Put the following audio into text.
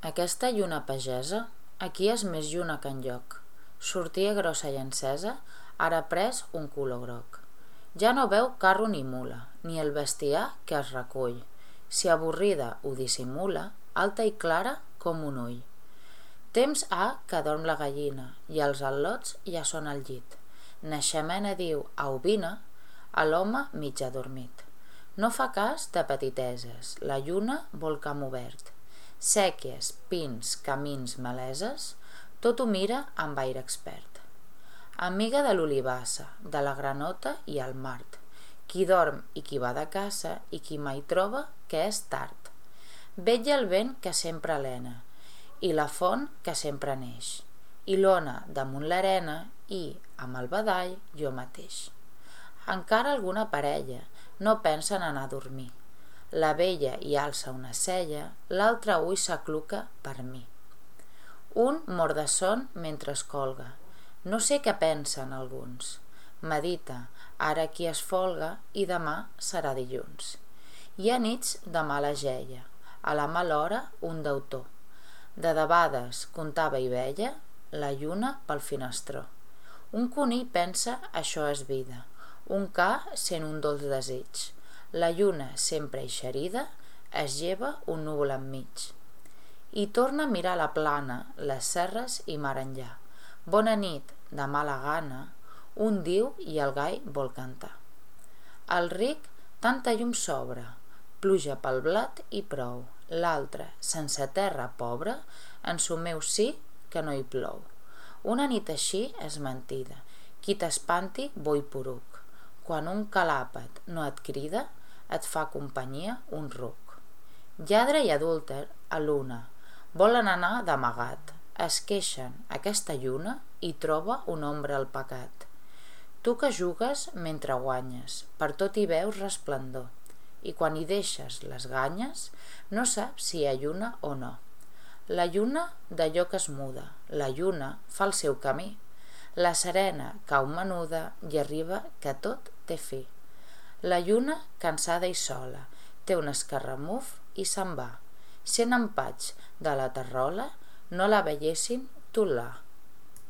Aquesta lluna pagesa, aquí és més lluna que enlloc. Sortia grossa i encesa, ara ha pres un color groc. Ja no veu carro ni mula, ni el bestiar que es recull. Si avorrida ho dissimula, alta i clara com un ull. Temps ha que dorm la gallina i els al·lots ja són al llit. Naixemena diu au vine, a l'home mig adormit. No fa cas de petiteses, la lluna vol camp obert. Sèquies, pins, camins, maleses, tot ho mira amb aire expert. Amiga de l'olivassa, de la granota i el mart, qui dorm i qui va de caça i qui mai troba que és tard. Vetlla el vent que sempre alena i la font que sempre neix, i l'ona damunt l'arena i, amb el badall, jo mateix. Encara alguna parella no pensa en anar a dormir. La vella hi alça una cella, l'altre ull s'acluca per mi. Un mor de son mentre es colga. No sé què pensen alguns. Medita, ara qui es folga i demà serà dilluns. Hi ha nits de mala geia, a la mala hora un deutor. De debades comptava i veia la lluna pel finestró. Un conill pensa això és vida, un ca sent un dolç desig. La lluna sempre eixerida es lleva un núvol enmig. I torna a mirar la plana, les serres i mar enllà. Bona nit, de mala gana, un diu i el gall vol cantar. Al ric tanta llum sobra, pluja pel blat i prou. L'altre, sense terra pobra, en su meu sí que no hi plou. Una nit així és mentida, qui t'espanti bo i poruc. Quan un calàpet no et crida, et fa companyia un ruc. Lladre i adúlter, a l'una, volen anar d'amagat. Es queixen aquesta lluna i troba una ombra al pecat. Tu que jugues mentre guanyes, per tot hi veus resplendor, i quan hi deixes les ganyes, no saps si hi ha lluna o no. La lluna d'allò que es muda, la lluna fa el seu camí. La serena cau menuda i arriba que tot té fi. La lluna, cansada i sola, té un escarramuf i se'n va. Sent empatx de la terrola, no la veiessin tolar.